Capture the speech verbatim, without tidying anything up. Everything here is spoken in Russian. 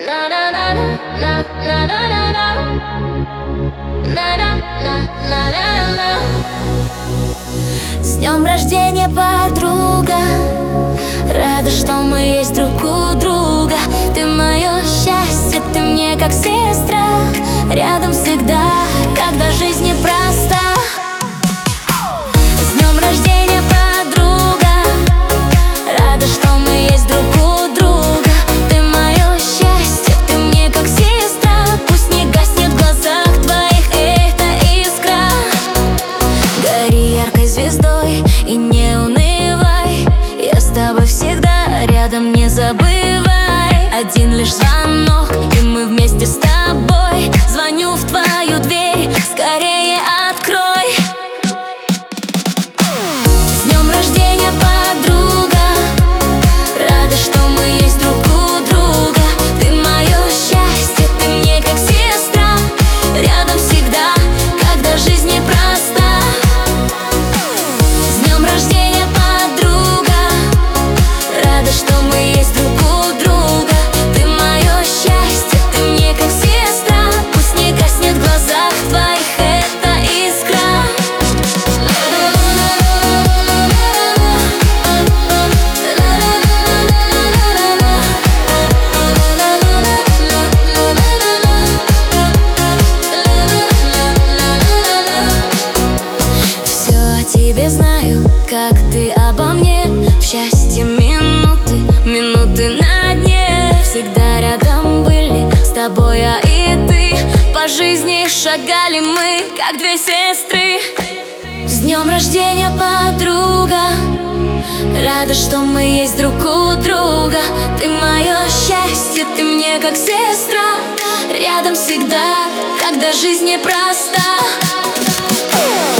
С днем рождения, подруга! Рада, что мы есть друг у друга. Ты мое счастье, ты мне как сестра, рядом всегда, когда жизнь непроста. С днем рождения, подруга! Рада, что мы есть друг у друга. Ты мое счастье, ты мне как сестра. Пусть не гаснет в глазах твоих эта искра. Гори яркой звездой и не унывай. Я с тобой всегда рядом, не забывай. Один лишь звонок, и мы вместе с тобой. Звоню в твою дверь, скорее открой. С днем рождения, подруга! Рада, что мы есть друг у друга. Ты мое счастье, ты мне как сестра, рядом всегда, когда жизнь непроста. С днем рождения, подруга! Рада, что мы есть друг у друга. Ты мое счастье, ты мне как сестра. Пусть не гаснет в глазах твоих эта искра. Все о тебе знаю, как ты обо мне. В счастье минуты, минуты на дне. Всегда рядом были с тобой, я и ты. По жизни шагали мы, как две сестры. С днем рождения, подруга! Рада, что мы есть друг у друга. Ты мое счастье, ты мне как сестра, рядом всегда, когда жизнь непроста.